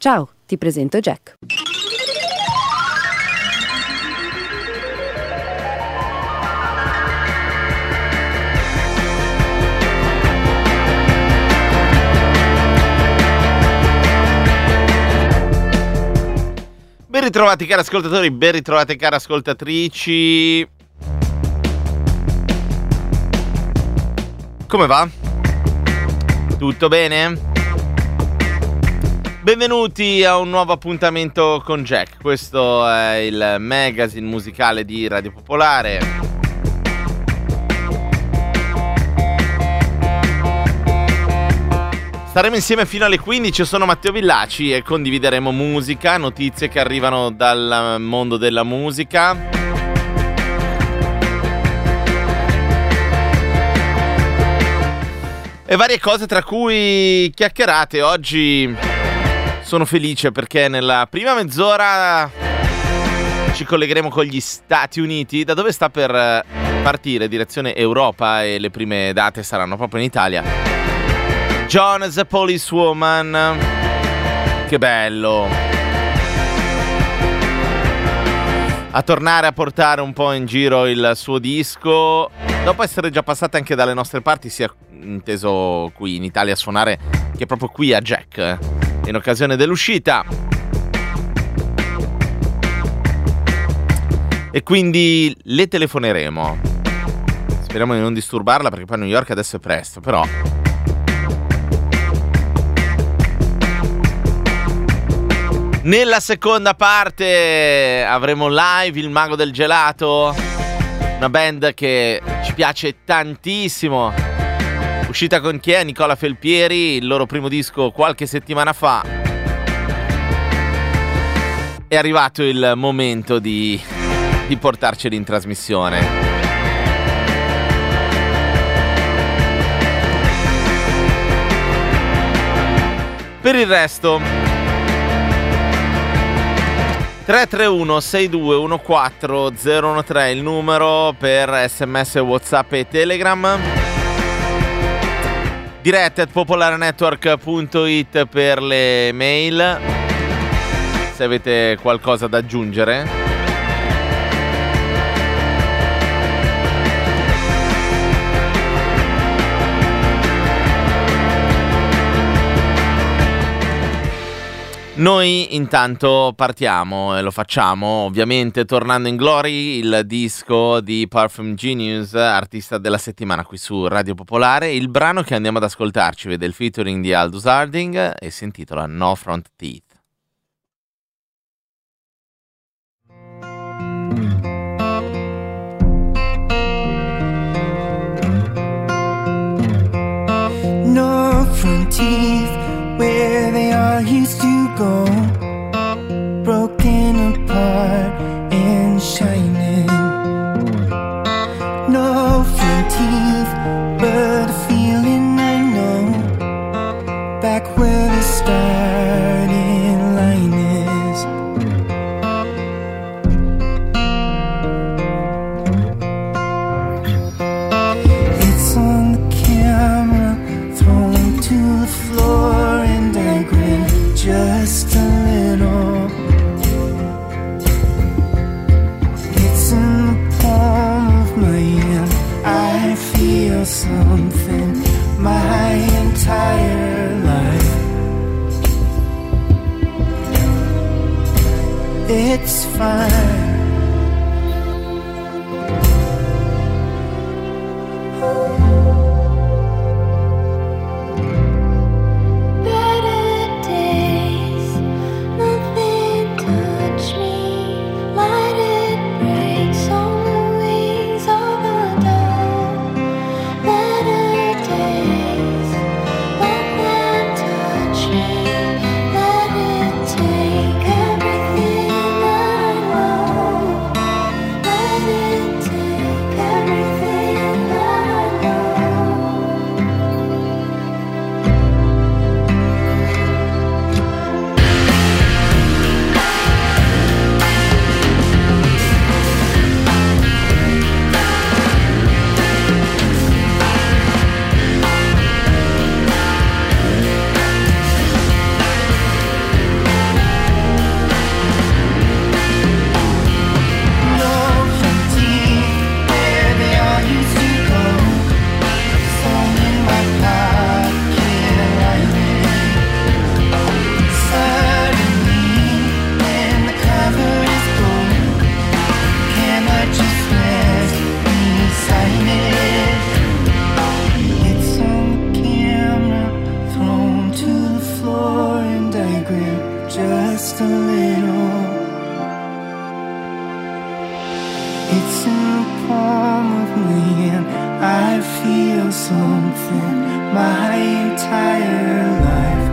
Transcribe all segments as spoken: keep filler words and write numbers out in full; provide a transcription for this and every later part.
Ciao, ti presento Jack. Ben ritrovati cari ascoltatori, ben ritrovate cari ascoltatrici. Come va? Tutto bene? Benvenuti a un nuovo appuntamento con Jack. Questo è il magazine musicale di Radio Popolare. Staremo insieme fino alle quindici, io sono Matteo Villaci e condivideremo musica, notizie che arrivano dal mondo della musica. E varie cose, tra cui chiacchierate. Oggi sono felice perché nella prima mezz'ora ci collegheremo con gli Stati Uniti, da dove sta per partire direzione Europa, e le prime date saranno proprio in Italia. John the Policewoman, che bello a tornare a portare un po' in giro il suo disco, dopo essere già passata anche dalle nostre parti, sia inteso qui in Italia a suonare che proprio qui a Jack in occasione dell'uscita. E quindi le telefoneremo, speriamo di non disturbarla perché poi a New York adesso è presto, però nella seconda parte avremo live il Mago del Gelato, una band che ci piace tantissimo, uscita con chi è? Nicola Felpieri, il loro primo disco qualche settimana fa. È arrivato il momento di, di portarceli in trasmissione. Per il resto tre tre uno sei due uno quattro zero uno tre il numero per sms, WhatsApp e Telegram. Dirette at popolarenetwork punto it per le mail, se avete qualcosa da aggiungere. Noi intanto partiamo e lo facciamo ovviamente tornando in glory, il disco di Parfum Genius, artista della settimana qui su Radio Popolare. Il brano che andiamo ad ascoltarci vede il featuring di Aldous Harding e si intitola No Front Teeth. No front teeth, where they all used to go, broken apart and shining. No front teeth, but a feeling I know, back where the starting line is. It's on the camera, thrown to the floor, and I grin just a little. It's in the palm of my hand, I feel something my entire life. It's fine. Let it take everything I know. grin just a little. It's in the palm of me and I feel something my entire life.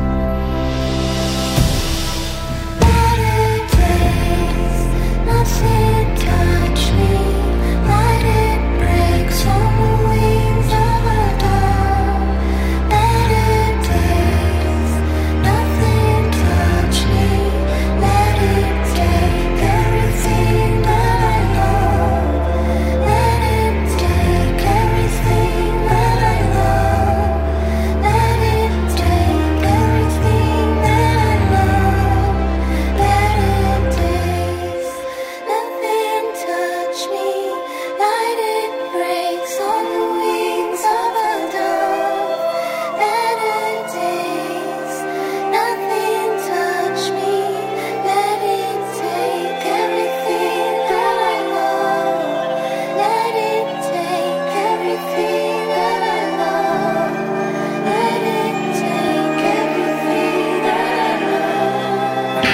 Better days, nothing touch me. Let it break on the wings of a dove. Better days, nothing touch me. Let it take everything that I love. Let it take everything that I love. Let it take everything that I love. Better days, nothing touch me. Light it breaks on the wings of a dove. Better days, nothing touch me. Let it take everything that I love. Let it take everything that I love. Let it take everything that I love.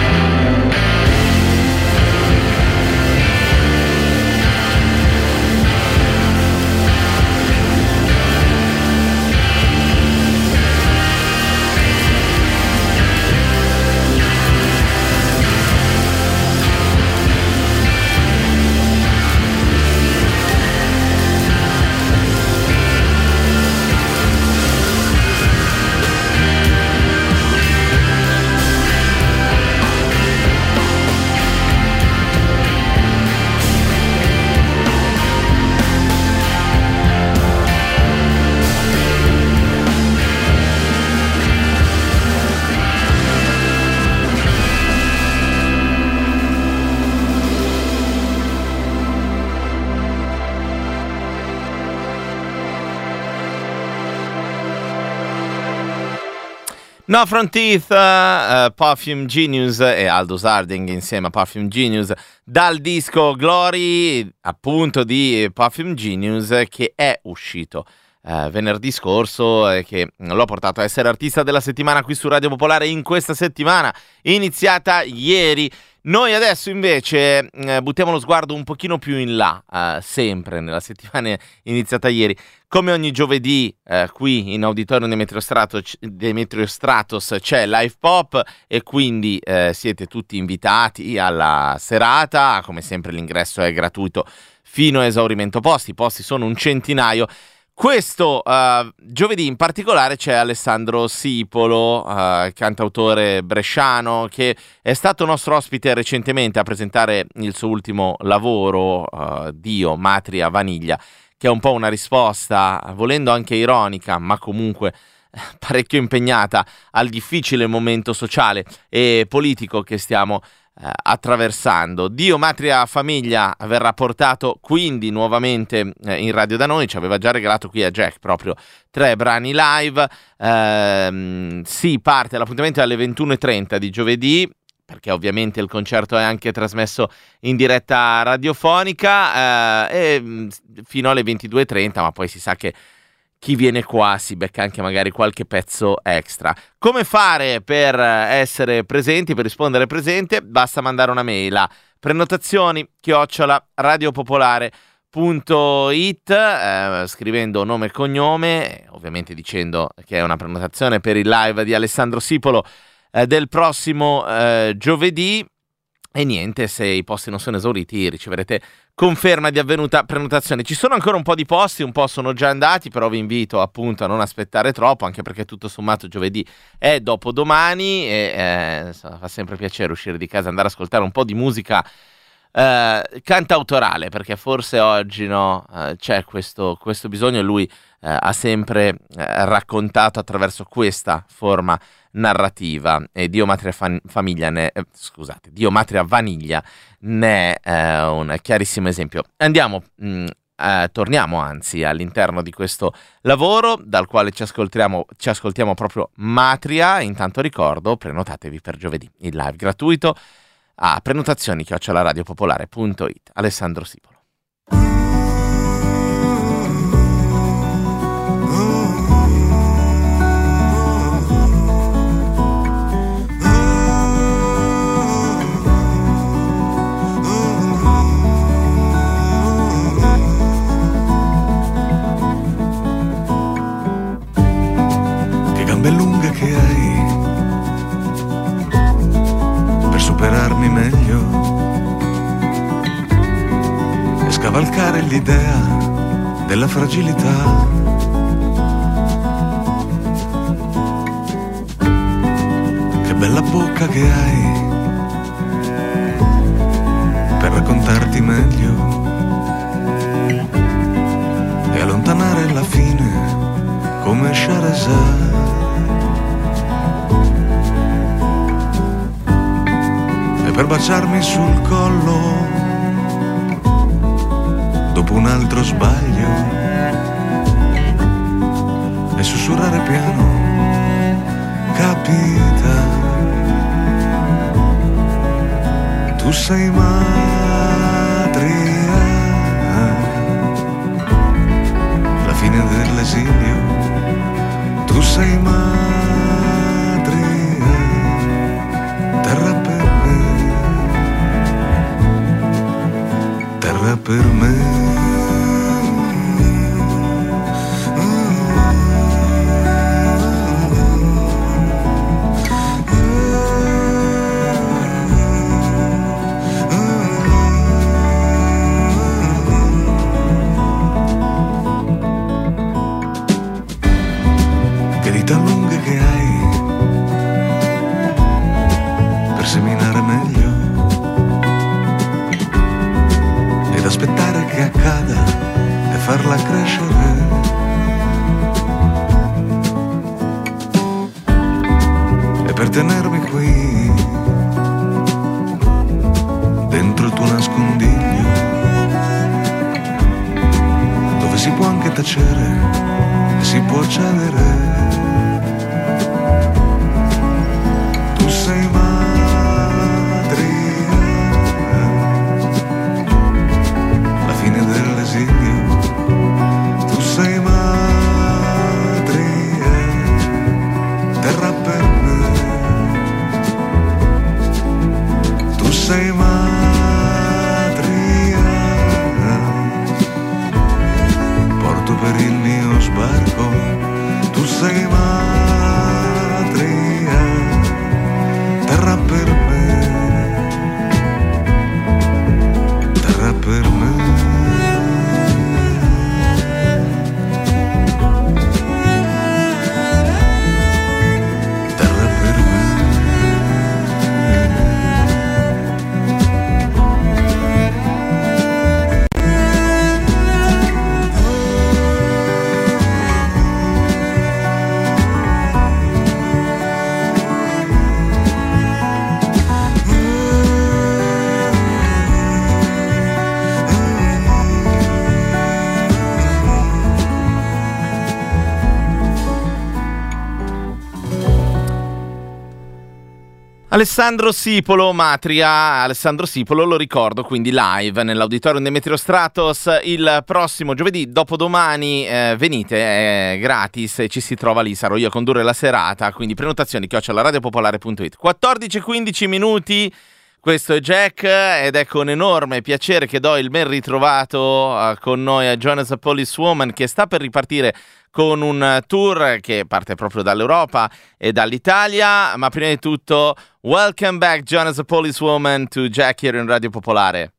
No Front Teeth, uh, Perfume Genius e Aldous Harding insieme a Perfume Genius dal disco Glory, appunto, di Perfume Genius, che è uscito uh, venerdì scorso e che l'ho portato a essere artista della settimana qui su Radio Popolare in questa settimana iniziata ieri. Noi adesso invece eh, buttiamo lo sguardo un pochino più in là, eh, sempre nella settimana iniziata ieri. Come ogni giovedì eh, qui in auditorium Demetrio Stratos, Demetrio Stratos c'è Live Pop e quindi eh, siete tutti invitati alla serata. Come sempre l'ingresso è gratuito fino a esaurimento posti, i posti sono un centinaio. Questo uh, giovedì in particolare c'è Alessandro Sipolo, uh, cantautore bresciano, che è stato nostro ospite recentemente a presentare il suo ultimo lavoro, uh, Dio, Matria, Vaniglia, che è un po' una risposta, volendo anche ironica, ma comunque parecchio impegnata, al difficile momento sociale e politico che stiamo Uh, attraversando. Dio, Matria, Famiglia verrà portato quindi nuovamente uh, in radio da noi. Ci aveva già regalato qui a Jack proprio tre brani live. Uh, si parte, l'appuntamento è alle ventuno e trenta di giovedì, perché ovviamente il concerto è anche trasmesso in diretta radiofonica, uh, e fino alle ventidue e trenta, ma poi si sa che chi viene qua si becca anche magari qualche pezzo extra. Come fare per essere presenti, per rispondere presente? Basta mandare una mail a prenotazioni chiocciola radiopopolare punto it, eh, scrivendo nome e cognome, ovviamente dicendo che è una prenotazione per il live di Alessandro Sipolo eh, del prossimo eh, giovedì. E niente, se i posti non sono esauriti riceverete conferma di avvenuta prenotazione. Ci sono ancora un po' di posti, un po' sono già andati, però vi invito appunto a non aspettare troppo, anche perché tutto sommato giovedì è dopodomani e eh, fa sempre piacere uscire di casa e andare ad ascoltare un po' di musica eh, cantautorale, perché forse oggi no, eh, c'è questo, questo bisogno e lui eh, ha sempre eh, raccontato attraverso questa forma narrativa, e Dio, Matria, Fan- Famiglia ne, eh, scusate, Dio, Matria, Vaniglia ne è eh, un chiarissimo esempio. Andiamo, mh, eh, torniamo anzi all'interno di questo lavoro dal quale ci ascoltiamo, ci ascoltiamo proprio Matria. Intanto ricordo, prenotatevi per giovedì il live gratuito a prenotazioni chiocciola radiopopolare punto it. Alessandro Sipolo. superarmi meglio e scavalcare l'idea della fragilità. Che bella bocca che hai per raccontarti meglio e allontanare la fine come Scheherazade. E per baciarmi sul collo dopo un altro sbaglio e sussurrare piano, capita, tu sei matria, la fine dell'esilio, tu sei matria, terra per me, terra per me. Lunghe che hai per seminare meglio ed aspettare che accada e farla crescere. E per tenermi qui dentro il tuo nascondiglio dove si può anche tacere e si può cedere. Sei madre, la fine dell'esilio, tu sei madre, terra per me, tu sei madre, porto per il mio sbarco, tu sei madre. Terra per me, terra per me. Terra per me. Alessandro Sipolo, Matria. Alessandro Sipolo, lo ricordo, quindi live nell'Auditorium Demetrio Stratos il prossimo giovedì, dopodomani. Eh, venite, è gratis e ci si trova lì, sarò io a condurre la serata, quindi prenotazioni chiocciola radiopopolare punto it. quattordici e quindici minuti, questo è Jack ed è con enorme piacere che do il ben ritrovato uh, con noi a Jonas a Policewoman, che sta per ripartire con un tour che parte proprio dall'Europa e dall'Italia. Ma prima di tutto, welcome back Jonas a Policewoman to Jack here in Radio Popolare.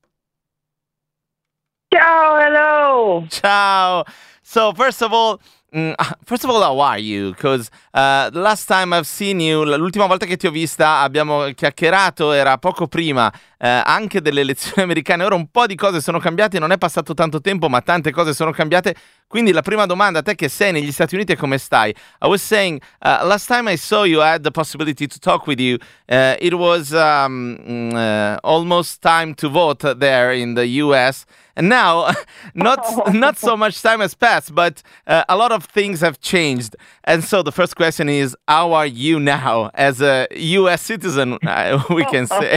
Ciao, hello. Ciao. So first of all, mm, first of all, how are you? Because uh, the last time I've seen you, l'ultima volta che ti ho vista abbiamo chiacchierato, era poco prima eh, anche delle elezioni americane. Ora un po' di cose sono cambiate, non è passato tanto tempo, ma tante cose sono cambiate. Quindi la prima domanda, a te che sei negli Stati Uniti, è come stai? I was saying, uh, last time I saw you, I had the possibility to talk with you. Uh, it was um, uh, almost time to vote there in the U S. And now, not not so much time has passed, but uh, a lot of things have changed. And so the first question is, how are you now as a U S citizen, uh, we can say?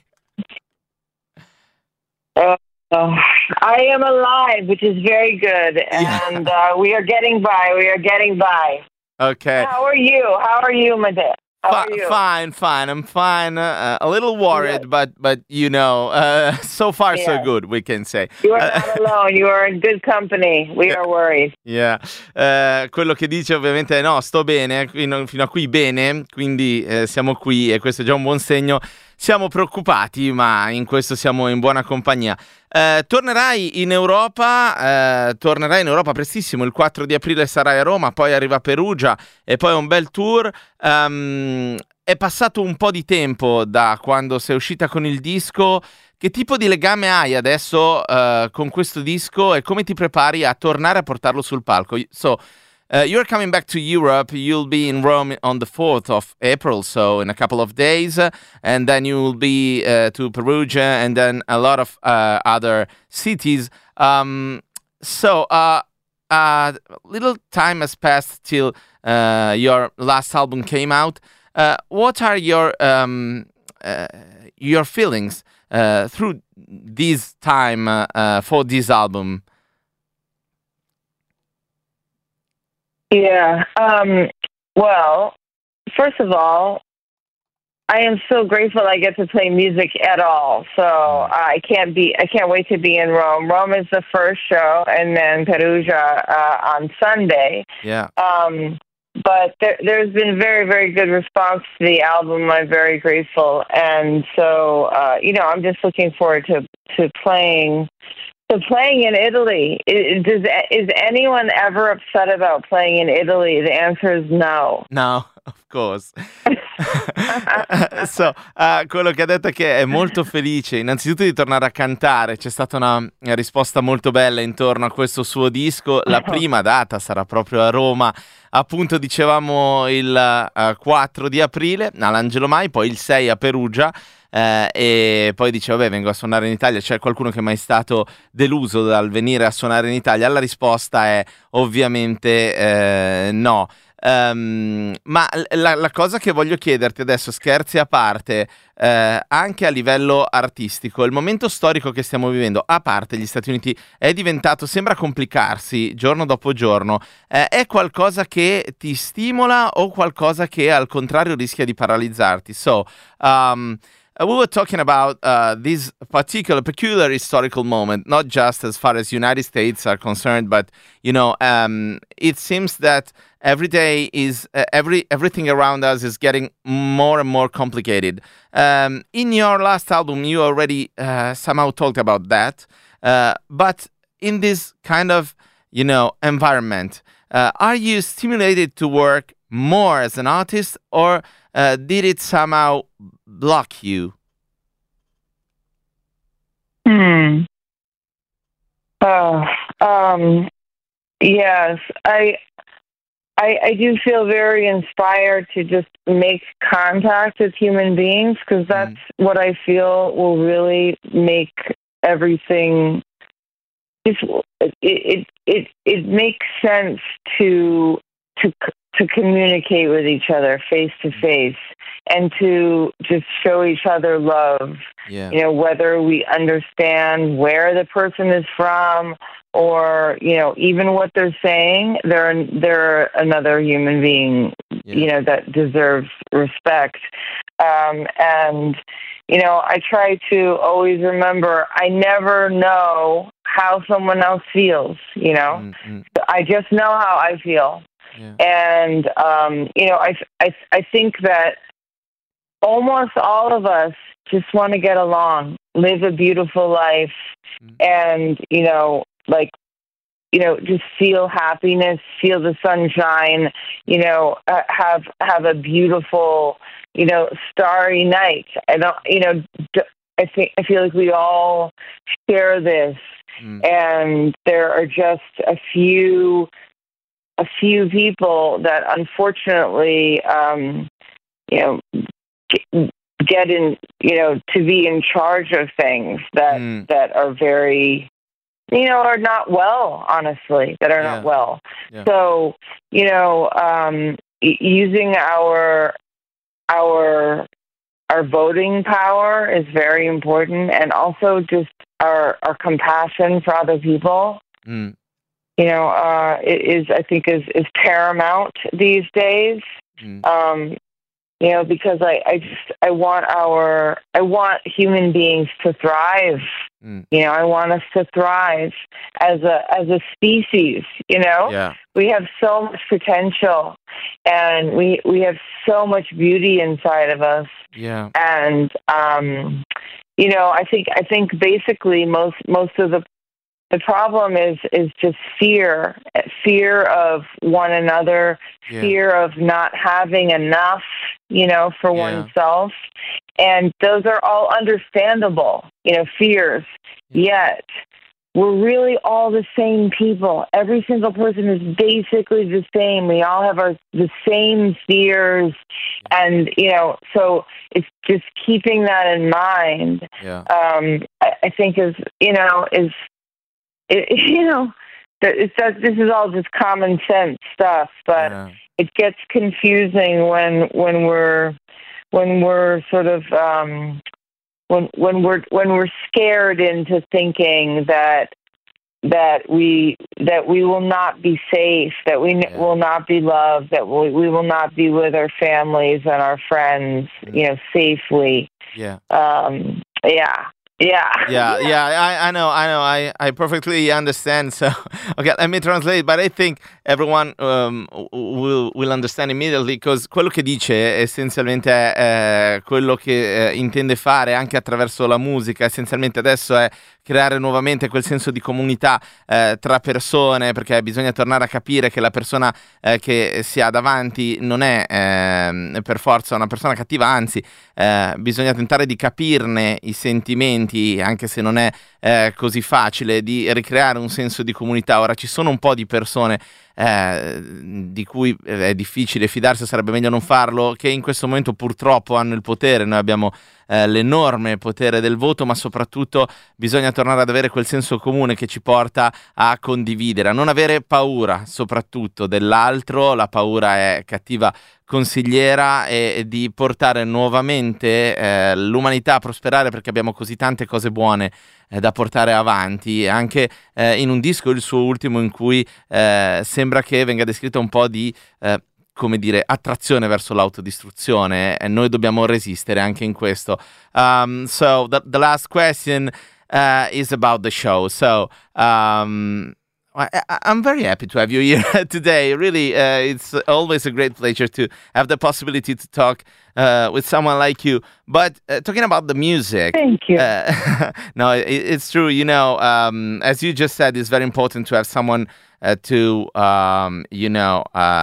Uh, I am alive, which is very good, and yeah. uh, we are getting by. We are getting by. Okay. How are you? How are you, Madame? How F- are you? Fine, fine. I'm fine. Uh, a little worried, good. but but you know, uh, so far yeah. so good. We can say. You are not alone. You are in good company. We are worried. Yeah. Uh, quello che dice ovviamente è no, sto bene, fino, fino a qui bene, quindi eh, siamo qui e questo è già un buon segno. siamo preoccupati, ma in questo siamo in buona compagnia. Eh, tornerai in Europa, eh, tornerai in Europa prestissimo, il quattro di aprile sarai a Roma, poi arriva Perugia e poi un bel tour. Um, è passato un po' di tempo da quando sei uscita con il disco. Che tipo di legame hai adesso uh, con questo disco e come ti prepari a tornare a portarlo sul palco? So, uh, you're coming back to Europe, you'll be in Rome on the fourth of April, so in a couple of days, and then you will be uh, to Perugia and then a lot of uh, other cities. Um, so, uh, uh, little time has passed till uh, your last album came out. Uh, what are your um, uh, your feelings Uh, through this time uh, uh, for this album? Yeah. Um, well, first of all, I am so grateful I get to play music at all. So I can't be. I can't wait to be in Rome. Rome is the first show, and then Perugia uh, on Sunday. Yeah. Um, But there, there's been very, very good response to the album. I'm very grateful. And so, uh, you know, I'm just looking forward to, to playing to playing in Italy. Is, does, is anyone ever upset about playing in Italy? The answer is no. No, of course. So, uh, quello che ha detto è che è molto felice innanzitutto di tornare a cantare. C'è stata una risposta molto bella intorno a questo suo disco. La prima data sarà proprio a Roma, appunto dicevamo il uh, quattro di aprile all'Angelo Mai, poi il sei a Perugia. Eh, e poi dice vabbè, vengo a suonare in Italia. C'è qualcuno che è mai stato deluso dal venire a suonare in Italia? La risposta è ovviamente eh, no. Um, ma la, la cosa che voglio chiederti adesso, scherzi a parte, eh, anche a livello artistico, il momento storico che stiamo vivendo, a parte gli Stati Uniti, è diventato, sembra complicarsi giorno dopo giorno. Eh, è qualcosa che ti stimola o qualcosa che al contrario rischia di paralizzarti? So, um, Uh, we were talking about uh, this particular, peculiar historical moment, not just as far as United States are concerned, but you know, um, it seems that every day is uh, every everything around us is getting more and more complicated. Um, in your last album, you already uh, somehow talked about that, uh, but in this kind of you know environment, uh, are you stimulated to work more as an artist, or uh, did it somehow block you? Hmm. Uh, um, yes, I, I, I do feel very inspired to just make contact with human beings, because that's mm. what I feel will really make everything. It, it it it makes sense to to to communicate with each other face to face and to just show each other love. Yeah. You know, whether we understand where the person is from or, you know, even what they're saying, they're they're another human being, yeah. you know, that deserves respect. Um, and, you know, I try to always remember I never know how someone else feels, you know. Mm-hmm. I just know how I feel. Yeah. And, um, you know, I, I, I think that almost all of us just want to get along, live a beautiful life, mm. and, you know, like, you know, just feel happiness, feel the sunshine, you know, uh, have have a beautiful, you know, starry night. I don't, you know, I think I feel like we all share this, mm. and there are just a few. a few people that unfortunately, um, you know, get in, you know, to be in charge of things that, mm. that are very, you know, are not well, honestly, that are yeah. not well. Yeah. So, you know, um, using our, our, our voting power is very important, and also just our, our compassion for other people. Mm. You know, uh, is I think is, is paramount these days. Mm. Um, you know, because I, I just I want our I want human beings to thrive. Mm. You know, I want us to thrive as a as a species. You know, yeah. we have so much potential, and we we have so much beauty inside of us. Yeah. And um, you know, I think I think basically most most of the the problem is is just fear, fear of one another, Yeah. fear of not having enough, you know, for Yeah. oneself. And those are all understandable, you know, fears. Yet we're really all the same people. Every single person is basically the same. We all have our the same fears, and you know, so it's just keeping that in mind. Yeah. Um, I, I think is you know is it, you know that it's that this is all just common sense stuff, but Yeah. it gets confusing when when we're when we're sort of um, when when we're when we're scared into thinking that that we that we will not be safe, that we Yeah. will not be loved, that we, we will not be with our families and our friends, you know, safely. Yeah. Um, yeah, yeah, Yeah, yeah, I, I know, I know, I, I perfectly understand. So, okay, let me translate, but I think everyone um, will, will understand immediately, because quello che dice essenzialmente è eh, quello che eh, intende fare anche attraverso la musica. Essenzialmente adesso è creare nuovamente quel senso di comunità eh, tra persone, perché bisogna tornare a capire che la persona eh, che si ha davanti non è eh, per forza una persona cattiva, anzi eh, bisogna tentare di capirne i sentimenti, anche se non è eh, così facile, di ricreare un senso di comunità. Ora ci sono un po' di persone eh, di cui è difficile fidarsi, sarebbe meglio non farlo, che in questo momento purtroppo hanno il potere. Noi abbiamo eh, l'enorme potere del voto, ma soprattutto bisogna tornare ad avere quel senso comune che ci porta a condividere, a non avere paura soprattutto dell'altro. La paura è cattiva consigliera, e di portare nuovamente eh, l'umanità a prosperare, perché abbiamo così tante cose buone eh, da portare avanti. Anche eh, in un disco, il suo ultimo, in cui eh, sembra che venga descritto un po' di eh, come dire, attrazione verso l'autodistruzione, e noi dobbiamo resistere anche in questo. Um, so the, the last question uh, is about the show. So um, I, I'm very happy to have you here today. Really, uh, it's always a great pleasure to have the possibility to talk uh, with someone like you. But uh, talking about the music, Thank you. Uh, no, it, it's true. You know, um, as you just said, it's very important to have someone uh, to, um, you know,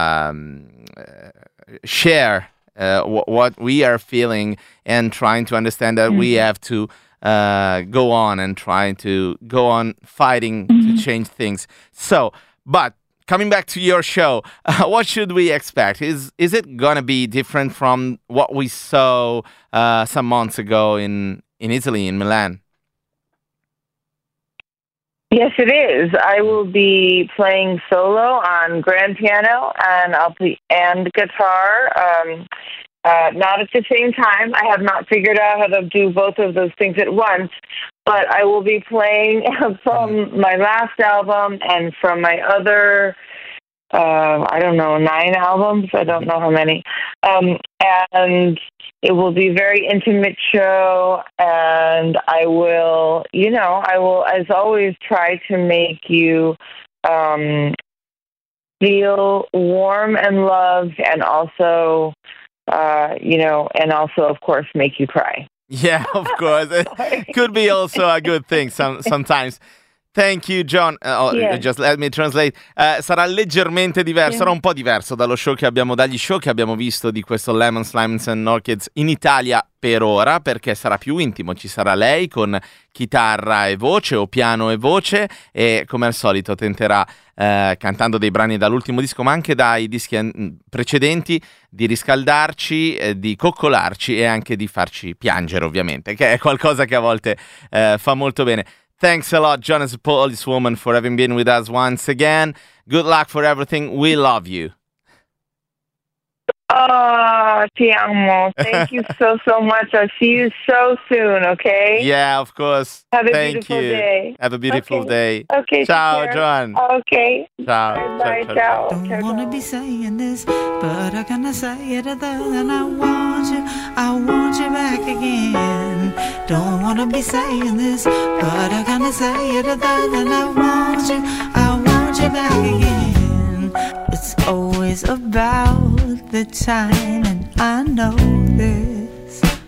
um, uh, share uh, w- what we are feeling, and trying to understand that mm-hmm. we have to uh, go on and try to go on fighting mm-hmm. to change things. So, but coming back to your show, uh, what should we expect? Is is it gonna be different from what we saw uh, some months ago in, in Italy, in Milan? Yes, it is. I will be playing solo on grand piano, and I'll be and guitar. Um, uh, not at the same time. I have not figured out how to do both of those things at once. But I will be playing from my last album and from my other, uh, I don't know, nine albums. I don't know how many. Um, and it will be a very intimate show, and I will, you know, I will, as always, try to make you um, feel warm and loved, and also, uh, you know, and also, of course, make you cry. Yeah, of course. It could be also a good thing some, sometimes. Thank you, John. Uh, oh, Yeah. Just let me translate. Uh, sarà leggermente diverso, Yeah. sarà un po' diverso dallo show che abbiamo, dagli show che abbiamo visto di questo Lemon, Slimes and Orchids in Italia per ora, perché sarà più intimo. Ci sarà lei con chitarra e voce, o piano e voce, e come al solito tenterà, eh, cantando dei brani dall'ultimo disco, ma anche dai dischi an- precedenti, di riscaldarci, eh, di coccolarci e anche di farci piangere, ovviamente, che è qualcosa che a volte eh, fa molto bene. Thanks a lot, John, as a policewoman, for having been with us once again. Good luck for everything. We love you. Oh, ti amo. Thank you so, so much. I'll see you so soon, okay? Yeah, of course. Have a Thank beautiful you. day. Have a beautiful Okay. day. Okay, take Ciao, care. John. Okay. Ciao. Bye, Ciao, ciao, ciao. Don't ciao, wanna ciao. be saying this, but I gotta say it other than I want you. I want you back again. Don't wanna be saying this, but I gotta say it other than I want you. I want you back again. It's always about the time, and I know this.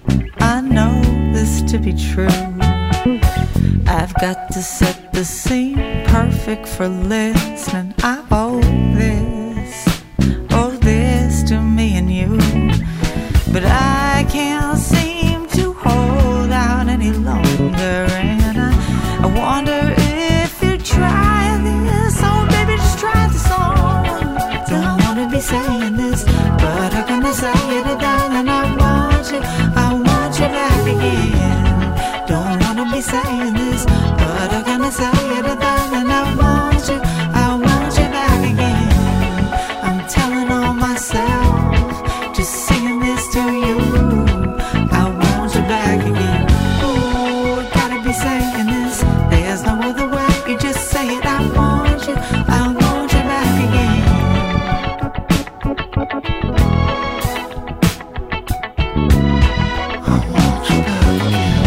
true. I've got to set the scene perfect for listening. I owe this, owe this to me and you. But I can't seem to hold out any longer. And I, I wonder if you try this. Oh baby, just try this on. Don't wanna be saying this, but I'm gonna say it again. And I want you, I want you back again. Don't wanna be saying this, but I'm gonna say it again. And I want you, I want you back again. I'm telling on myself, just singing this to you. I want you back again. Ooh, gotta be saying this. There's no other way. You just say it. I want you, I want you back again. I want you back again.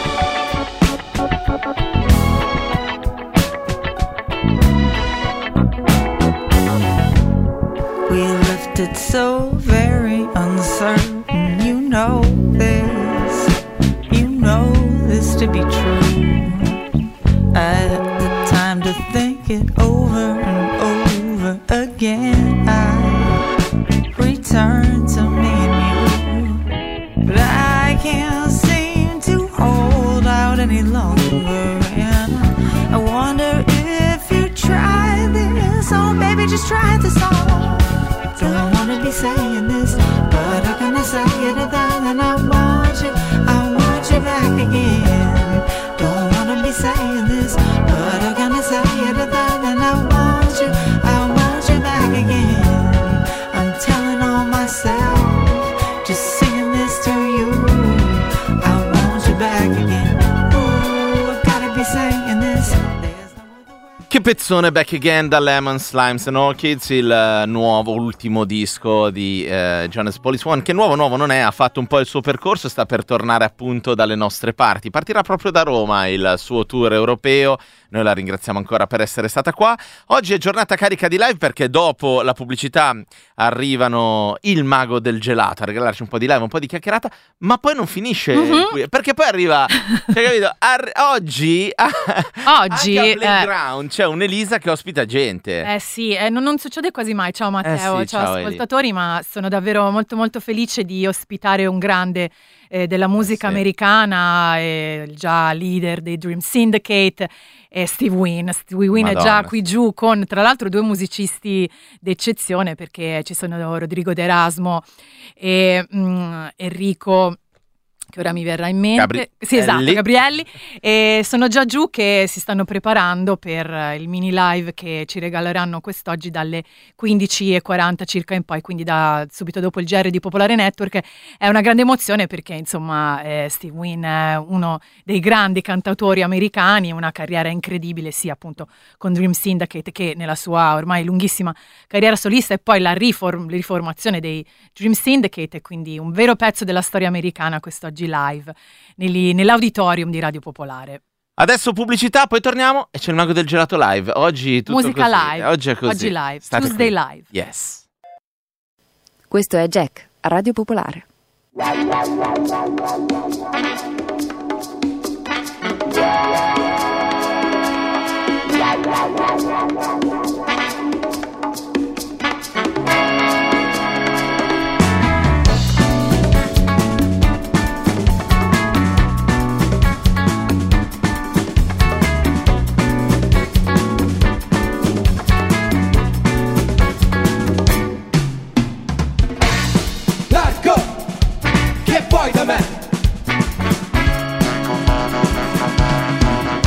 We left it so very uncertain. You know this, you know this to be true. I had the time to think it over and over again. I return to me and you, but I can't seem to hold out any longer. And I wonder if you try this. Oh baby, just try this on. Don't wanna be saying this, but I'm gonna say it again. And I want you, I want you back again. Don't wanna be saying this, but I'm gonna say it again. And I want you, I want you back again. I'm telling on myself, just singing this to you. I want you back again. Ooh, I gotta be saying this. There's no other way. Che pezzone, Back Again da Lemon, Slimes and Orchids, il uh, nuovo, ultimo disco di uh, Jonas Police One, che nuovo nuovo non è, ha fatto un po' il suo percorso, sta per tornare appunto dalle nostre parti, partirà proprio da Roma il suo tour europeo. Noi la ringraziamo ancora per essere stata qua. Oggi è giornata carica di live perché dopo la pubblicità arrivano il mago del gelato a regalarci un po' di live, un po' di chiacchierata, ma poi non finisce Mm-hmm. qui, perché poi arriva, cioè, capito? Ar- oggi, Oggi, anche a eh, Playground c'è un'Elisa che ospita gente. Eh sì, eh, non, non succede quasi mai. Ciao Matteo, Eh sì, ciao, ciao, Eli. ascoltatori, ma sono davvero molto molto felice di ospitare un grande eh, della musica sì. americana, eh, già leader dei Dream Syndicate, e Steve Wynn. Steve Wynn è Madonna. già qui giù con, tra l'altro, due musicisti d'eccezione, perché ci sono Rodrigo De Erasmo e mm, Enrico, che ora mi verrà in mente. Gabri- Sì, esatto, Elli. Gabrielli. E sono già giù che si stanno preparando per eh, il mini live che ci regaleranno quest'oggi dalle quindici e quaranta circa in poi, quindi da subito dopo il G R di Popolare Network. È una grande emozione perché insomma eh, Steve Wynn è uno dei grandi cantautori americani, una carriera incredibile sia appunto con Dream Syndicate che nella sua ormai lunghissima carriera solista, e poi la riform- riformazione dei Dream Syndicate, e quindi un vero pezzo della storia americana quest'oggi live negli- nell'auditorium di Radio Popolare. Adesso pubblicità, poi torniamo e c'è il mago del gelato live. Oggi tutto Musica così. live. Oggi è così. Oggi live. State Tuesday qui. live. Yes. Questo è Jack, a Radio Popolare. Largo, che vuoi da me?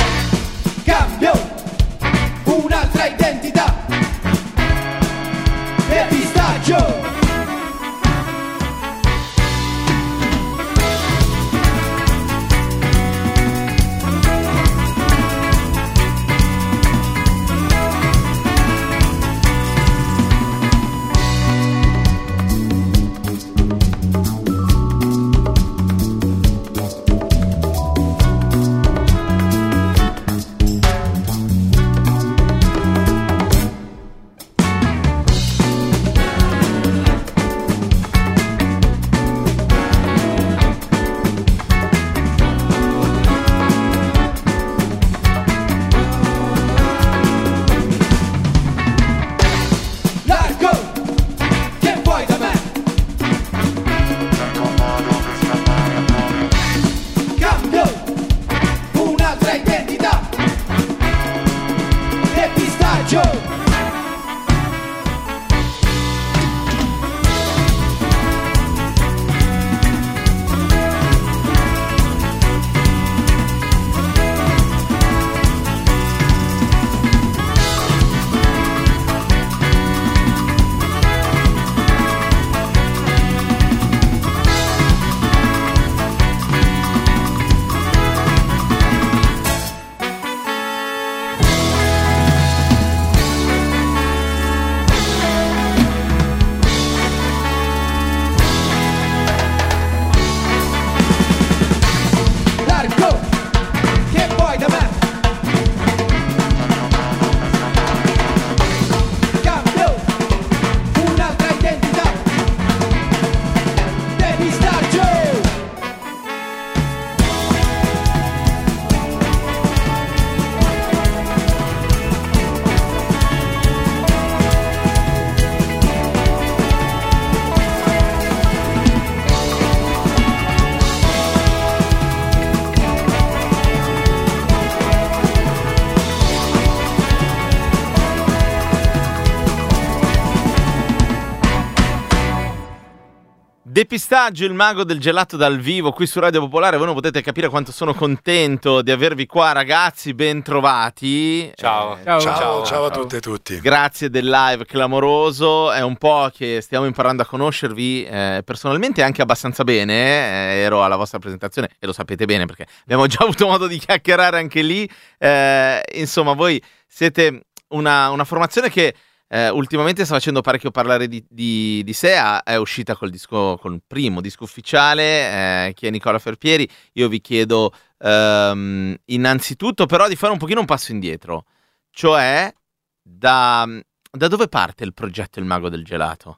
Depistaggio, il mago del gelato dal vivo qui su Radio Popolare. Voi non potete capire quanto sono contento di avervi qua, ragazzi, ben trovati. Ciao. Eh, Ciao. Ciao, ciao, ciao a tutte e tutti. Grazie del live clamoroso, è un po' che stiamo imparando a conoscervi eh, personalmente anche abbastanza bene, eh, ero alla vostra presentazione e lo sapete bene perché abbiamo già avuto modo di chiacchierare anche lì, eh, insomma voi siete una, una formazione che eh, ultimamente sta facendo parecchio parlare di, di, di sé, è uscita col disco, col primo disco ufficiale, eh, che è Nicola Ferpieri. Io vi chiedo ehm, innanzitutto però di fare un pochino un passo indietro, cioè da, da dove parte il progetto Il Mago del Gelato?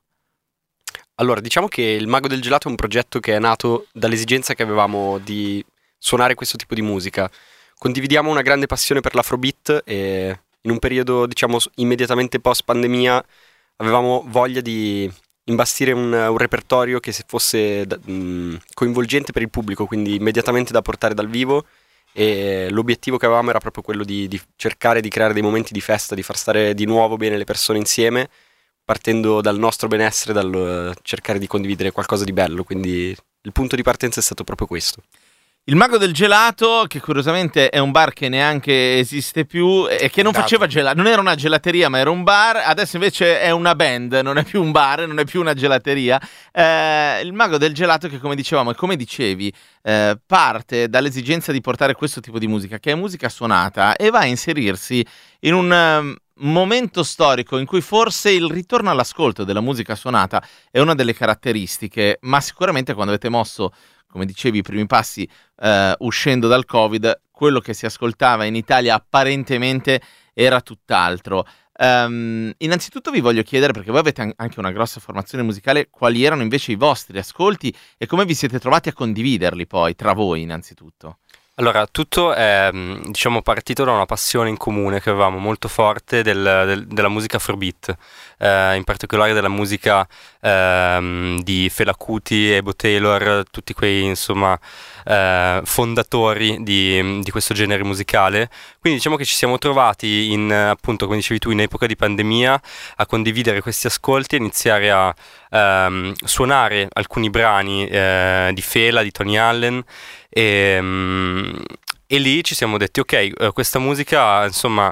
Allora, diciamo che Il Mago del Gelato è un progetto che è nato dall'esigenza che avevamo di suonare questo tipo di musica. Condividiamo una grande passione per l'afrobeat e in un periodo, diciamo, immediatamente post pandemia avevamo voglia di imbastire un, un repertorio che fosse da, mh, coinvolgente per il pubblico, quindi immediatamente da portare dal vivo, e l'obiettivo che avevamo era proprio quello di, di cercare di creare dei momenti di festa, di far stare di nuovo bene le persone insieme, partendo dal nostro benessere, dal uh, cercare di condividere qualcosa di bello, quindi il punto di partenza è stato proprio questo. Il Mago del Gelato, che curiosamente è un bar che neanche esiste più e che non Dato. faceva gelato, non era una gelateria ma era un bar, adesso invece è una band, non è più un bar, non è più una gelateria. Eh, il Mago del Gelato che, come dicevamo e come dicevi, eh, parte dall'esigenza di portare questo tipo di musica, che è musica suonata, e va a inserirsi in un um, momento storico in cui forse il ritorno all'ascolto della musica suonata è una delle caratteristiche, ma sicuramente quando avete mosso, come dicevi, i primi passi eh, uscendo dal Covid, quello che si ascoltava in Italia apparentemente era tutt'altro. Um, innanzitutto vi voglio chiedere, perché voi avete anche una grossa formazione musicale, quali erano invece i vostri ascolti e come vi siete trovati a condividerli poi tra voi innanzitutto. Allora, tutto è, diciamo, partito da una passione in comune che avevamo molto forte del, del, della musica afrobeat, eh, in particolare della musica eh, di Fela Kuti, Ebo Taylor, tutti quei, insomma, eh, fondatori di, di questo genere musicale. Quindi diciamo che ci siamo trovati in, appunto, come dicevi tu, in epoca di pandemia, a condividere questi ascolti e iniziare a ehm, suonare alcuni brani eh, di Fela, di Tony Allen. E, um, e lì ci siamo detti ok, uh, questa musica, insomma,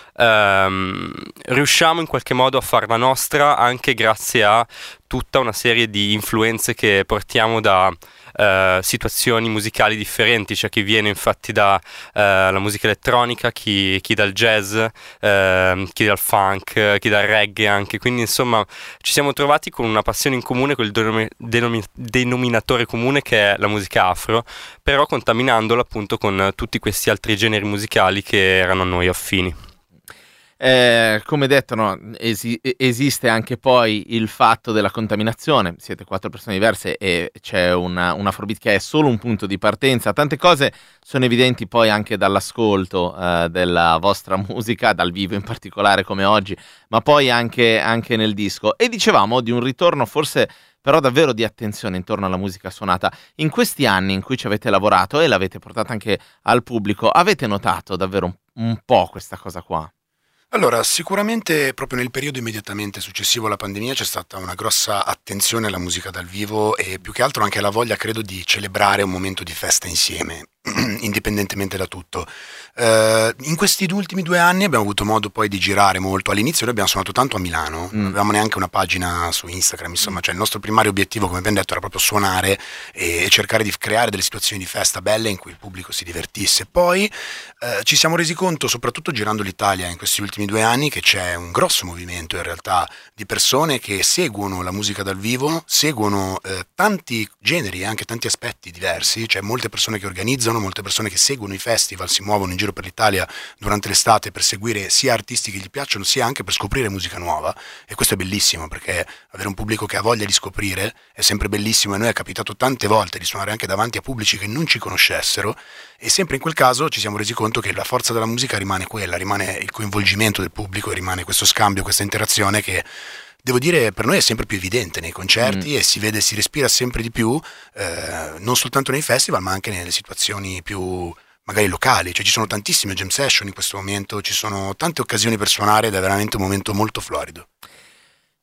um, riusciamo in qualche modo a farla nostra anche grazie a tutta una serie di influenze che portiamo da uh, situazioni musicali differenti. C'è chi viene infatti da uh, la musica elettronica, chi, chi dal jazz, uh, chi dal funk, chi dal reggae anche, quindi insomma ci siamo trovati con una passione in comune, quel denomi- denomi- denominatore comune che è la musica afro, però contaminandola appunto con tutti questi altri generi musicali che erano a noi affini. Eh, come detto, no, esi- esiste anche poi il fatto della contaminazione. Siete quattro persone diverse e c'è una, un afrobeat che è solo un punto di partenza. Tante cose sono evidenti poi anche dall'ascolto eh, della vostra musica, dal vivo in particolare come oggi, ma poi anche, anche nel disco. E dicevamo di un ritorno forse però davvero di attenzione intorno alla musica suonata. In questi anni in cui ci avete lavorato e l'avete portata anche al pubblico, avete notato davvero un, un po' questa cosa qua? Allora, sicuramente proprio nel periodo immediatamente successivo alla pandemia c'è stata una grossa attenzione alla musica dal vivo e più che altro anche la voglia, credo, di celebrare un momento di festa insieme, indipendentemente da tutto. Uh, in questi ultimi due anni abbiamo avuto modo poi di girare molto. All'inizio noi abbiamo suonato tanto a Milano, mm. non avevamo neanche una pagina su Instagram, insomma, cioè il nostro primario obiettivo, come abbiamo detto, era proprio suonare e cercare di creare delle situazioni di festa belle in cui il pubblico si divertisse. Poi uh, ci siamo resi conto, soprattutto girando l'Italia in questi ultimi due anni, che c'è un grosso movimento in realtà di persone che seguono la musica dal vivo, seguono uh, tanti generi e anche tanti aspetti diversi. C'è molte persone che organizzano, molte persone che seguono i festival, si muovono in giro per l'Italia durante l'estate per seguire sia artisti che gli piacciono sia anche per scoprire musica nuova, e questo è bellissimo perché avere un pubblico che ha voglia di scoprire è sempre bellissimo, e noi è capitato tante volte di suonare anche davanti a pubblici che non ci conoscessero, e sempre in quel caso ci siamo resi conto che la forza della musica rimane quella, rimane il coinvolgimento del pubblico e rimane questo scambio, questa interazione che devo dire per noi è sempre più evidente nei concerti mm. e si vede, si respira sempre di più, eh, non soltanto nei festival ma anche nelle situazioni più magari locali. Cioè ci sono tantissime jam session in questo momento, ci sono tante occasioni per suonare ed è veramente un momento molto florido.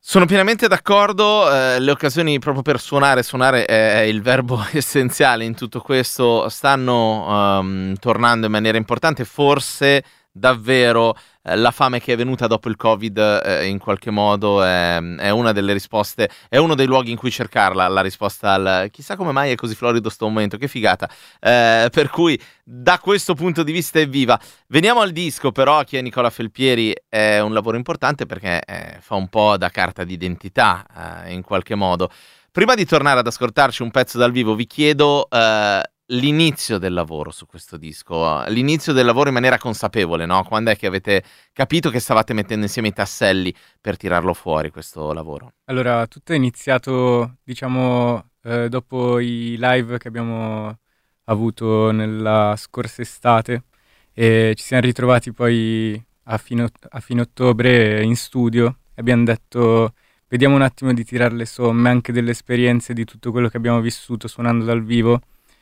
Sono pienamente d'accordo, eh, le occasioni proprio per suonare, suonare è il verbo essenziale in tutto questo, stanno um, tornando in maniera importante, forse davvero eh, la fame che è venuta dopo il Covid eh, in qualche modo è, è una delle risposte, è uno dei luoghi in cui cercarla, la risposta al chissà come mai è così florido sto momento, che figata, eh, per cui da questo punto di vista è viva. Veniamo al disco però, che è Nicola Felpieri, è un lavoro importante perché eh, fa un po' da carta d'identità eh, in qualche modo. Prima di tornare ad ascoltarci un pezzo dal vivo vi chiedo eh, l'inizio del lavoro su questo disco, l'inizio del lavoro in maniera consapevole, no? Quando è che avete capito che stavate mettendo insieme i tasselli per tirarlo fuori questo lavoro? Allora, tutto è iniziato, diciamo, eh, dopo i live che abbiamo avuto nella scorsa estate e ci siamo ritrovati poi a fine, a fine ottobre in studio e abbiamo detto vediamo un attimo di tirare le somme anche delle esperienze di tutto quello che abbiamo vissuto suonando dal vivo.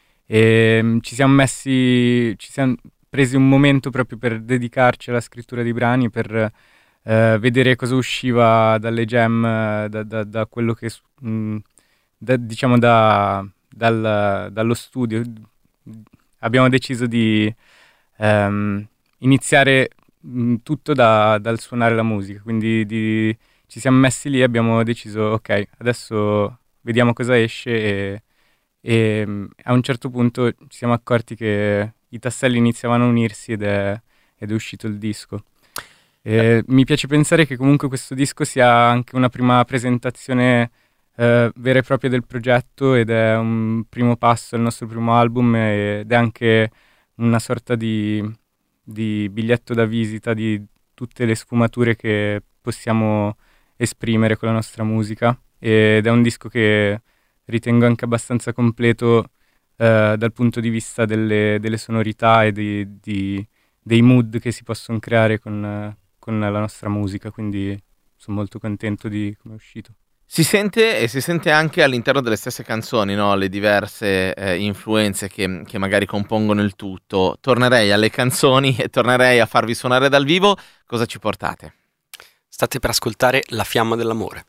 E ci siamo messi, ci siamo presi un momento proprio per dedicarci alla scrittura di brani, per eh, vedere cosa usciva dalle jam, da, da, da quello che, mh, da, diciamo, da, dal, dallo studio. Abbiamo deciso di ehm, iniziare mh, tutto da, dal suonare la musica, quindi di, ci siamo messi lì e abbiamo deciso, ok, adesso vediamo cosa esce e e a un certo punto ci siamo accorti che i tasselli iniziavano a unirsi ed è, ed è uscito il disco. E mi piace pensare che comunque questo disco sia anche una prima presentazione eh, vera e propria del progetto ed è un primo passo al nostro primo album ed è anche una sorta di, di biglietto da visita di tutte le sfumature che possiamo esprimere con la nostra musica ed è un disco che ritengo anche abbastanza completo eh, dal punto di vista delle, delle sonorità e di, di, dei mood che si possono creare con, con la nostra musica, quindi sono molto contento di come è uscito. Si sente e si sente anche all'interno delle stesse canzoni, no? Le diverse eh, influenze che, che magari compongono il tutto. Tornerei alle canzoni e tornerei a farvi suonare dal vivo. Cosa ci portate? State per ascoltare La fiamma dell'amore.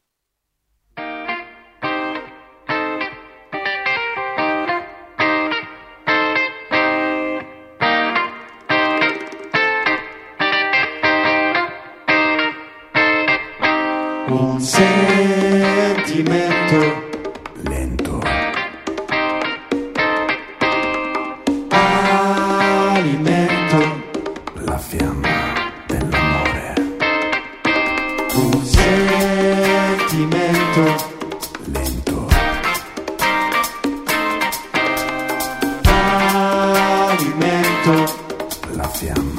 Un sentimento lento alimento la fiamma dell'amore. Un sentimento lento alimento la fiamma.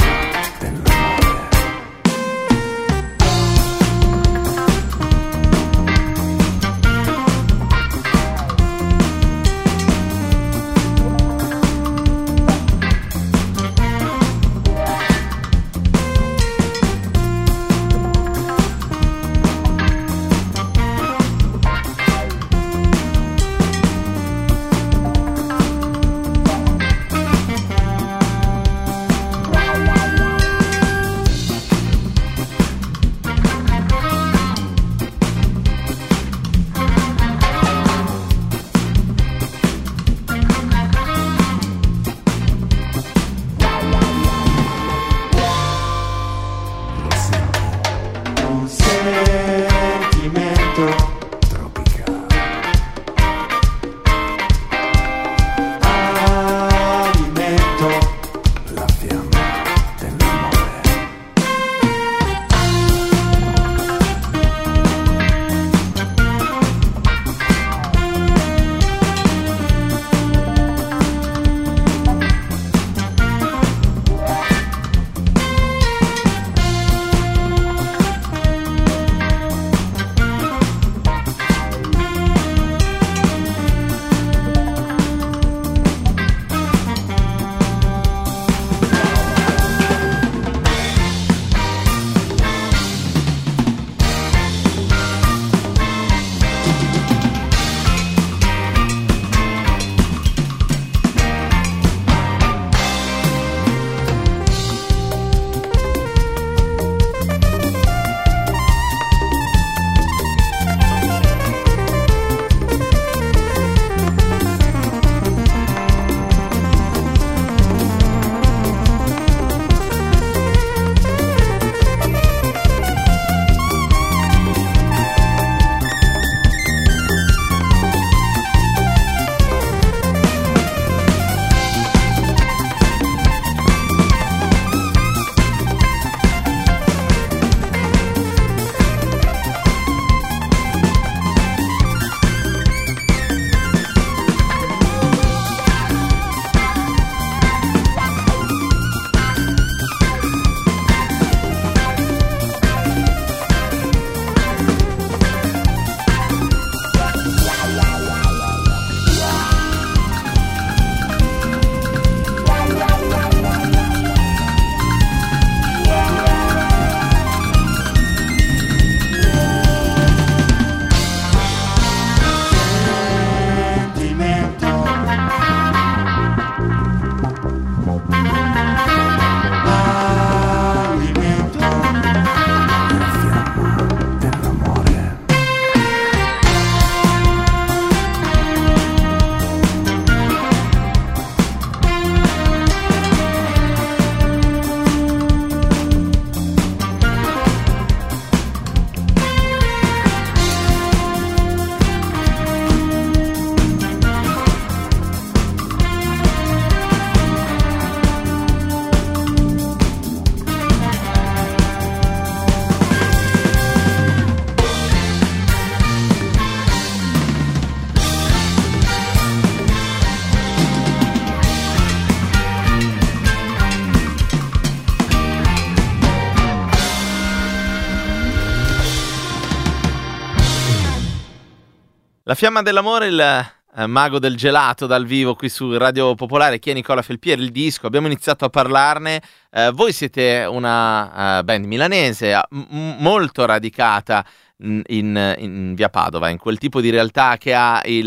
Wow, wow. La fiamma dell'amore, il eh, mago del gelato dal vivo qui su Radio Popolare. Chi è Nicola Felpieri? Il disco, abbiamo iniziato a parlarne. Eh, voi siete una uh, band milanese m- molto radicata in, in, in via Padova, in quel tipo di realtà che ha il,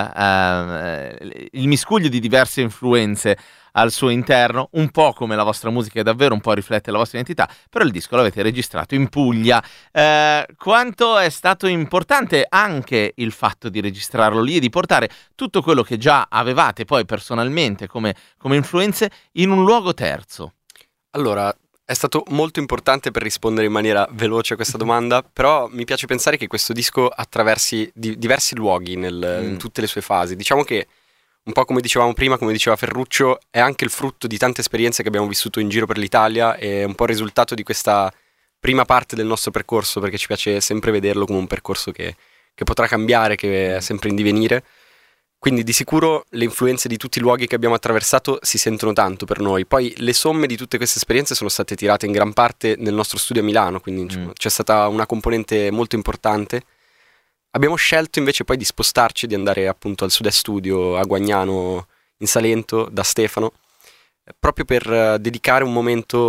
uh, il miscuglio di diverse influenze al suo interno, un po' come la vostra musica, è davvero un po' riflette la vostra identità, però il disco l'avete registrato in Puglia. Eh, quanto è stato importante anche il fatto di registrarlo lì e di portare tutto quello che già avevate poi personalmente come, come influenze in un luogo terzo? Allora, è stato molto importante per rispondere in maniera veloce a questa domanda, però mi piace pensare che questo disco attraversi di, diversi luoghi nel, mm. in tutte le sue fasi. Diciamo che un po' come dicevamo prima, come diceva Ferruccio, è anche il frutto di tante esperienze che abbiamo vissuto in giro per l'Italia e un po' il risultato di questa prima parte del nostro percorso, perché ci piace sempre vederlo come un percorso che, che potrà cambiare, che è sempre in divenire. Quindi di sicuro le influenze di tutti i luoghi che abbiamo attraversato si sentono tanto per noi. Poi le somme di tutte queste esperienze sono state tirate in gran parte nel nostro studio a Milano, quindi mm. c'è stata una componente molto importante. Abbiamo scelto invece poi di spostarci, di andare appunto al Sud-Est Studio a Guagnano in Salento da Stefano, proprio per uh, dedicare un momento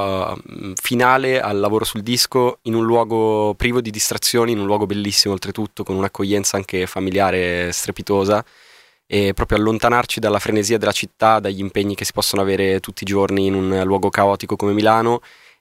uh, finale al lavoro sul disco in un luogo privo di distrazioni, in un luogo bellissimo oltretutto, con un'accoglienza anche familiare strepitosa, e proprio allontanarci dalla frenesia della città, dagli impegni che si possono avere tutti i giorni in un luogo caotico come Milano,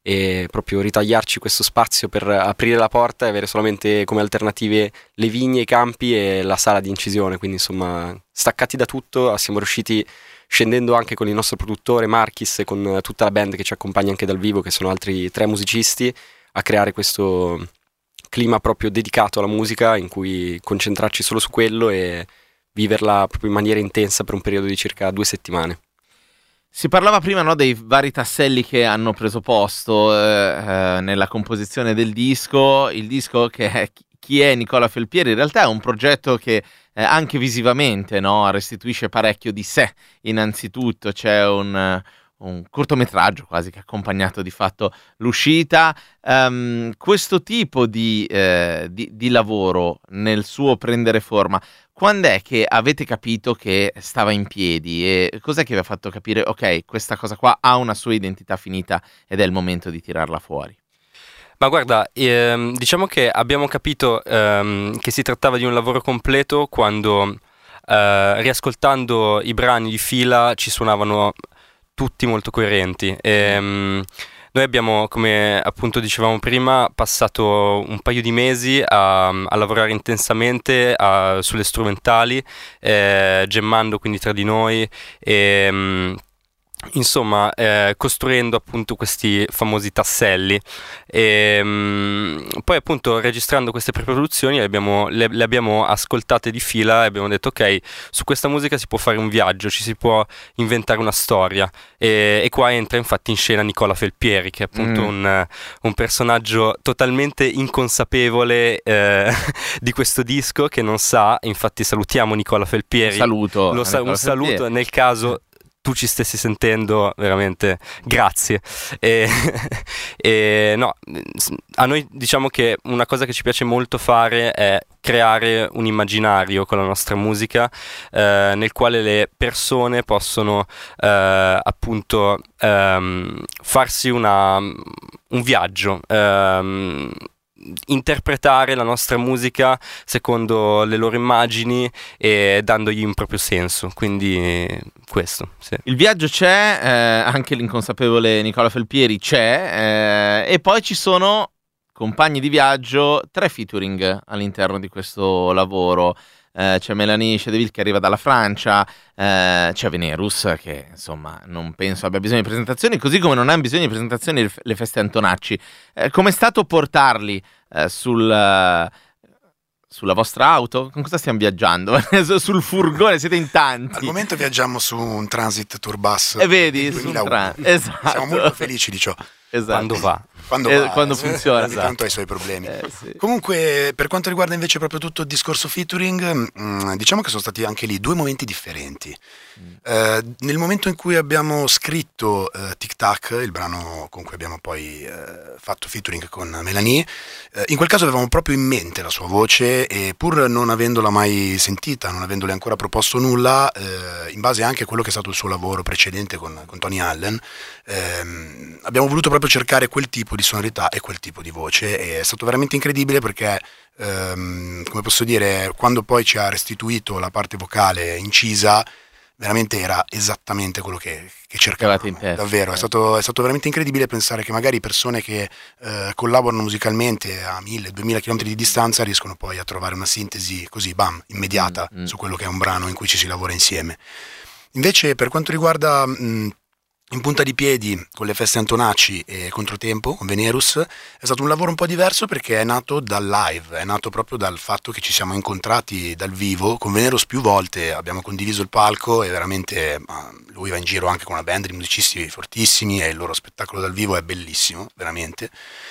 e proprio ritagliarci questo spazio per aprire la porta e avere solamente come alternative le vigne, i campi e la sala di incisione. Quindi insomma, staccati da tutto, siamo riusciti, scendendo anche con il nostro produttore Marchis e con tutta la band che ci accompagna anche dal vivo, che sono altri tre musicisti, a creare questo clima proprio dedicato alla musica, in cui concentrarci solo su quello e viverla proprio in maniera intensa per un periodo di circa due settimane. Si parlava prima, no, dei vari tasselli che hanno preso posto eh, eh, nella composizione del disco. Il disco, che è Chi è Nicola Felpieri, in realtà è un progetto che eh, anche visivamente, no, restituisce parecchio di sé. Innanzitutto c'è un, un cortometraggio quasi che ha accompagnato di fatto l'uscita. Um, questo tipo di, eh, di, di lavoro nel suo prendere forma, quando è che avete capito che stava in piedi e cos'è che vi ha fatto capire ok, questa cosa qua ha una sua identità finita ed è il momento di tirarla fuori? Ma guarda, ehm, diciamo che abbiamo capito ehm, che si trattava di un lavoro completo quando eh, riascoltando i brani di fila ci suonavano tutti molto coerenti. Ehm, Noi abbiamo, come appunto dicevamo prima, passato un paio di mesi a, a lavorare intensamente a, sulle strumentali, eh, gemmando quindi tra di noi e mh, insomma eh, costruendo appunto questi famosi tasselli e mh, poi appunto registrando queste preproduzioni le abbiamo, le, le abbiamo ascoltate di fila e abbiamo detto ok, su questa musica si può fare un viaggio, ci si può inventare una storia e, e qua entra infatti in scena Nicola Felpieri, che è appunto mm. un, un personaggio totalmente inconsapevole eh, di questo disco, che non sa, infatti salutiamo Nicola Felpieri, saluto Lo sa- un saluto Felpieri. Nel caso tu ci stessi sentendo, veramente grazie. E, e no, a noi diciamo che una cosa che ci piace molto fare è creare un immaginario con la nostra musica eh, nel quale le persone possono eh, appunto ehm, farsi una, un viaggio, ehm, interpretare la nostra musica secondo le loro immagini e dandogli un proprio senso, quindi questo sì. Il viaggio c'è, eh, anche l'inconsapevole Nicola Felpieri c'è, eh, e poi ci sono compagni di viaggio, tre featuring all'interno di questo lavoro. Eh, c'è Mélanie Chedeville che arriva dalla Francia, eh, c'è Venerus che insomma non penso abbia bisogno di presentazioni, così come non hanno bisogno di presentazioni le feste Antonacci. Eh, com'è stato portarli eh, sul, uh, sulla vostra auto? Con cosa stiamo viaggiando? Sul furgone, siete in tanti. Al momento viaggiamo su un Transit Tourbus e vedi, su un tra- esatto. Siamo molto felici di ciò. Esatto. Quando va? quando, eh, va, quando eh, funziona. Ogni tanto ha i suoi problemi. Eh, sì. Comunque, per quanto riguarda invece proprio tutto il discorso featuring, mh, diciamo che sono stati anche lì due momenti differenti. Mm. Eh, nel momento in cui abbiamo scritto eh, Tic Tac, il brano con cui abbiamo poi eh, fatto featuring con Melanie, eh, in quel caso avevamo proprio in mente la sua voce e pur non avendola mai sentita, non avendole ancora proposto nulla, eh, in base anche a quello che è stato il suo lavoro precedente con, con Tony Allen, ehm, abbiamo voluto proprio cercare quel tipo di sonorità e quel tipo di voce, e è stato veramente incredibile perché, ehm, come posso dire, quando poi ci ha restituito la parte vocale incisa, veramente era esattamente quello che, che cercavamo, in testa, davvero, eh. è, stato, è stato veramente incredibile pensare che magari persone che eh, collaborano musicalmente a mille duemila chilometri di distanza riescono poi a trovare una sintesi così, bam, immediata mm, mm. su quello che è un brano in cui ci si lavora insieme. Invece per quanto riguarda mh, In punta di piedi con le feste Antonacci e Controtempo con Venerus è stato un lavoro un po' diverso perché è nato dal live, è nato proprio dal fatto che ci siamo incontrati dal vivo. Con Venerus più volte abbiamo condiviso il palco e veramente lui va in giro anche con una band di musicisti fortissimi e il loro spettacolo dal vivo è bellissimo, veramente.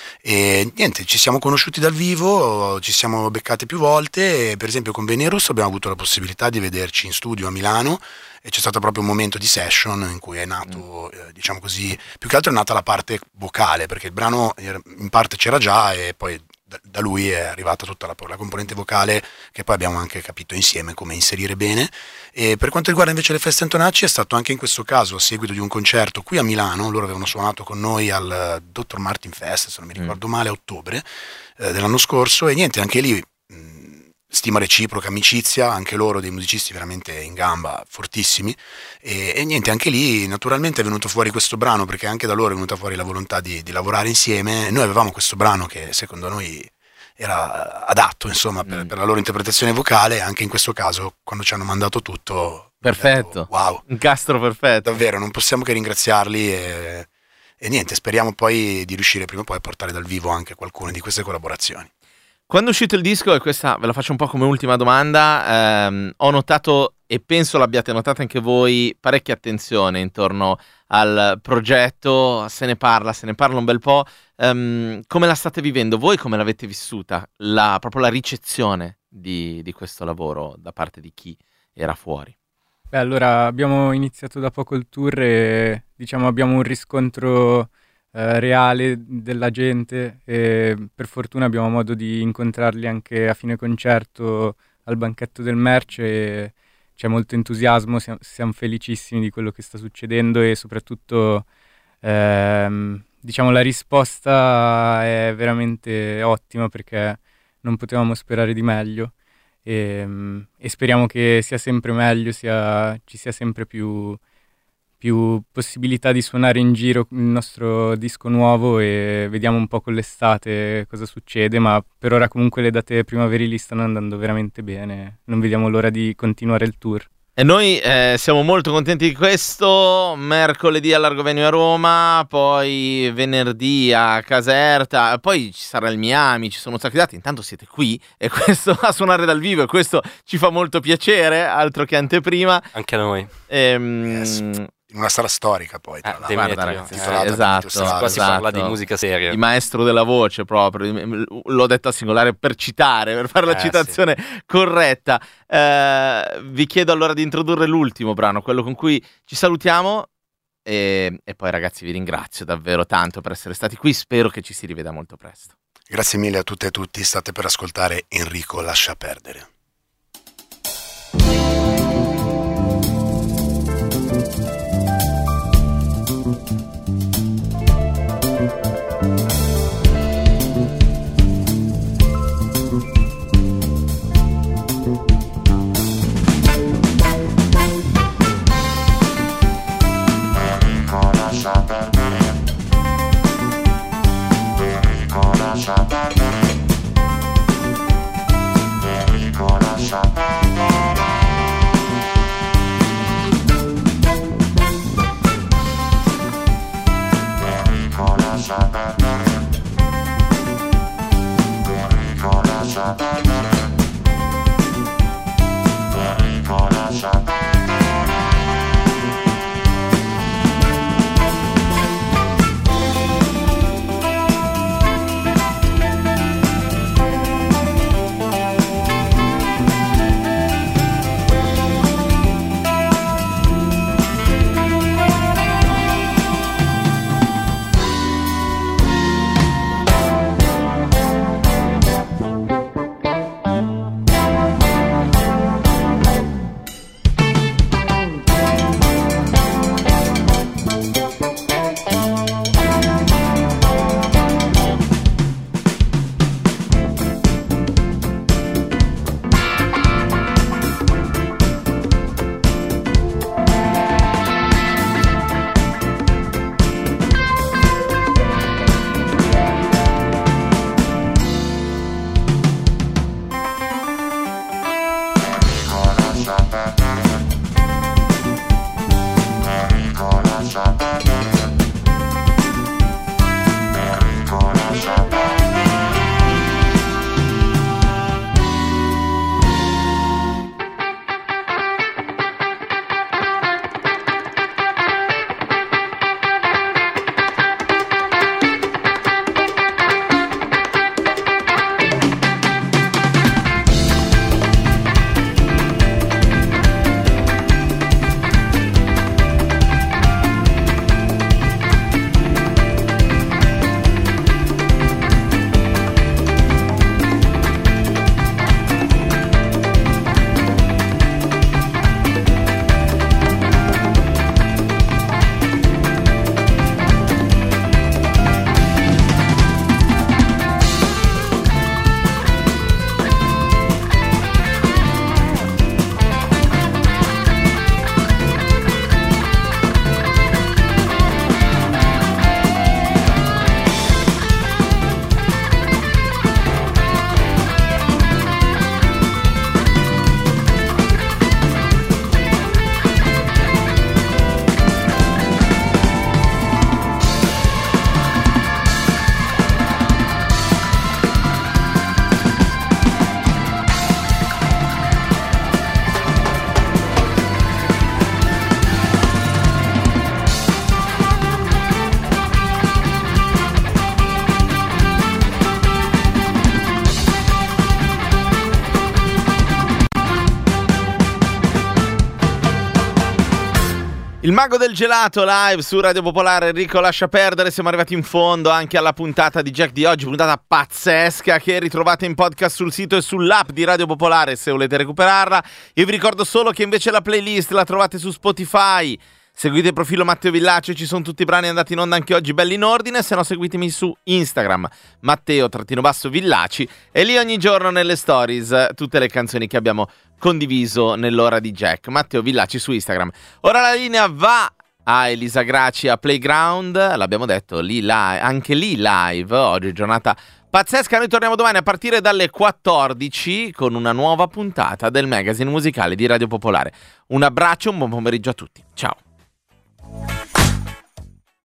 E niente, ci siamo conosciuti dal vivo, ci siamo beccati più volte e per esempio con Venerus abbiamo avuto la possibilità di vederci in studio a Milano e c'è stato proprio un momento di session in cui è nato, eh, diciamo così, più che altro è nata la parte vocale, perché il brano in parte c'era già e poi da, da lui è arrivata tutta la, la componente vocale che poi abbiamo anche capito insieme come inserire bene. E per quanto riguarda invece le feste Antonacci è stato anche in questo caso a seguito di un concerto qui a Milano, loro avevano suonato con noi al doctor Martin Fest, se non mi ricordo male, a ottobre eh, dell'anno scorso e niente, anche lì stima reciproca, amicizia, anche loro dei musicisti veramente in gamba, fortissimi e, e niente, anche lì naturalmente è venuto fuori questo brano perché anche da loro è venuta fuori la volontà di, di lavorare insieme. Noi avevamo questo brano che secondo noi era adatto insomma per, mm. per la loro interpretazione vocale, anche in questo caso quando ci hanno mandato tutto perfetto, detto, wow, un castro perfetto, davvero non possiamo che ringraziarli e, e niente, speriamo poi di riuscire prima o poi a portare dal vivo anche qualcuna di queste collaborazioni. Quando è uscito il disco, e questa ve la faccio un po' come ultima domanda, ehm, ho notato, e penso l'abbiate notata anche voi, parecchia attenzione intorno al progetto, se ne parla, se ne parla un bel po'. Ehm, come la state vivendo voi, come l'avete vissuta, la, proprio la ricezione di, di questo lavoro da parte di chi era fuori? Beh, allora abbiamo iniziato da poco il tour e diciamo abbiamo un riscontro Uh, reale della gente e per fortuna abbiamo modo di incontrarli anche a fine concerto al banchetto del merch e c'è molto entusiasmo, siamo, siamo felicissimi di quello che sta succedendo e soprattutto ehm, diciamo la risposta è veramente ottima perché non potevamo sperare di meglio e, e speriamo che sia sempre meglio, sia, ci sia sempre più più possibilità di suonare in giro il nostro disco nuovo e vediamo un po' con l'estate cosa succede, ma per ora comunque le date primaverili stanno andando veramente bene, non vediamo l'ora di continuare il tour. E noi eh, siamo molto contenti di questo, mercoledì all'Argovennio a Roma, poi venerdì a Caserta, poi ci sarà il Miami, ci sono un sacco di date, intanto siete qui e questo a suonare dal vivo e questo ci fa molto piacere, altro che anteprima. Anche a noi. Ehm, yes. In una sala storica poi tra eh, guarda, ragazzi, eh, esatto, qua si esatto. parla di musica seria, il maestro della voce proprio, l'ho detto al singolare per citare, per fare la eh, citazione sì. corretta. Eh, vi chiedo allora di introdurre l'ultimo brano, quello con cui ci salutiamo e, e poi ragazzi vi ringrazio davvero tanto per essere stati qui, spero che ci si riveda molto presto. Grazie mille a tutte e tutti, state per ascoltare Enrico Lascia Perdere. Enrico Il mago del gelato live su Radio Popolare. Enrico, lascia perdere, siamo arrivati in fondo anche alla puntata di Jack di oggi, puntata pazzesca che ritrovate in podcast sul sito e sull'app di Radio Popolare se volete recuperarla. Io vi ricordo solo che invece la playlist la trovate su Spotify. Seguite il profilo Matteo Villaci, ci sono tutti i brani andati in onda anche oggi belli in ordine, se no seguitemi su Instagram Matteo-Villaci e lì ogni giorno nelle stories tutte le canzoni che abbiamo condiviso nell'ora di Jack. Matteo Villaci su Instagram. Ora la linea va a Elisa Graci a Playground, l'abbiamo detto, lì li- anche lì live, oggi giornata pazzesca. Noi torniamo domani a partire dalle quattordici con una nuova puntata del magazine musicale di Radio Popolare. Un abbraccio, un buon pomeriggio a tutti, ciao.